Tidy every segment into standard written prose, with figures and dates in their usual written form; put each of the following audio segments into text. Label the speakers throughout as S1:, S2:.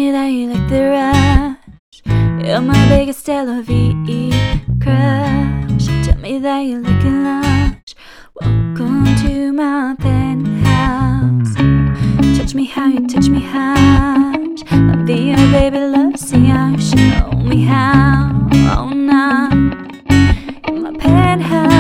S1: me that you like the rush. You're my biggest LOVE crush. Tell me that you like it lush. Welcome to my penthouse. Touch me how you touch me how. I'll be your baby love. See how you show me how. Oh no, in my penthouse.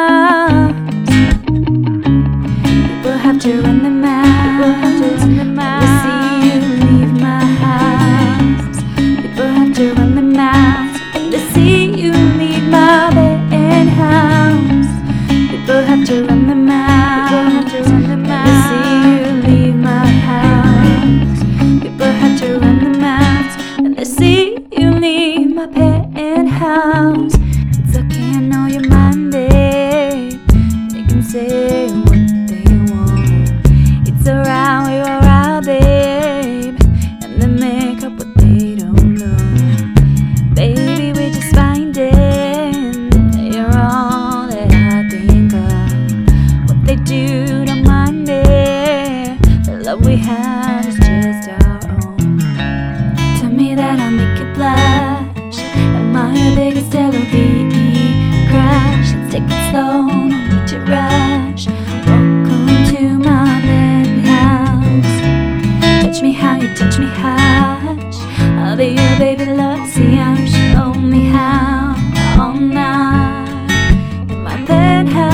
S1: People have to run their mouths. They see you leave my house. People have to run their mouths when they see you leave my penthouse. People have to run their mouths when they see you leave my house. People have to run their mouths when they see you leave my penthouse. It's okay, I know you're mine, babe. They can say what they want. It's alright, we're alright, babe. And they make up what they don't know. Baby, we're just finding that you're all that I think of. What they do, don't mind me. The love we have is just our own. Tell me that I'll make you blush. Am I your biggest LOVE crush? Let's take it slow, no need to rush. Welcome to my penthouse. Touch me how you touch me hush. I'll be your baby love. See how you show me how. All night in my penthouse.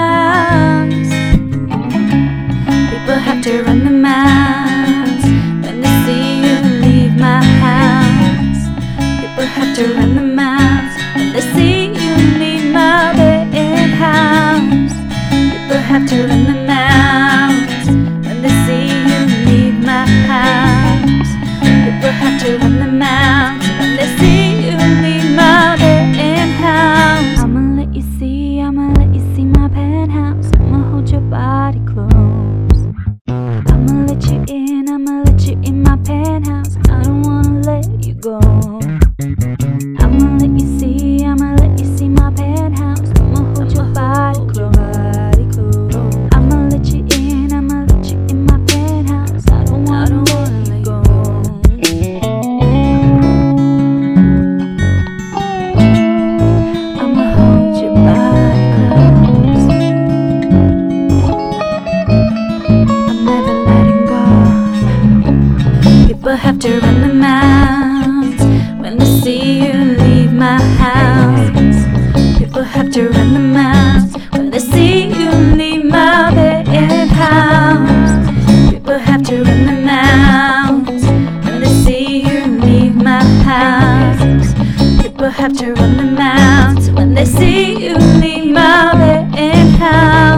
S1: People have to run their mouths when they see you leave my house. People have to run their mouths when they see you leave my penthouse. People have to run their mouths when they see you leave my house. People have to run their mouths when they see you leave my penthouse. I'ma let you see my penthouse. I'ma hold your body close. I'ma let you in my penthouse. I don't wanna let you go. I'ma let you see my penthouse. I'ma hold your body close. I'ma let you in my penthouse. I don't wanna let you go. I'ma hold your body close. I'm never letting go. People have to run their mouths when they see you leave my house. People have to run their mouths when they see you leave my penthouse. People have to run their mouths when they see you leave my house. People have to run their mouths when they see you leave my penthouse.